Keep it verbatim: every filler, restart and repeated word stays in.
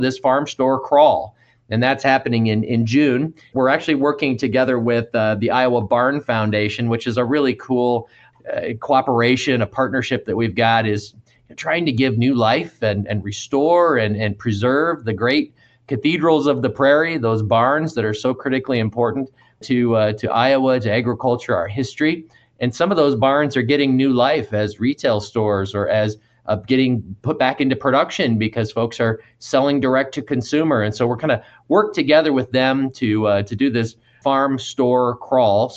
this farm store crawl. And that's happening in, in June. We're actually working together with uh, the Iowa Barn Foundation, which is a really cool uh, cooperation, a partnership that we've got, is trying to give new life and, and restore and, and preserve the great cathedrals of the prairie, those barns that are so critically important to uh, to Iowa, to agriculture, our history. And some of those barns are getting new life as retail stores, or as uh, getting put back into production because folks are selling direct to consumer. And so we're kind of work together with them to uh, to do this farm store crawl.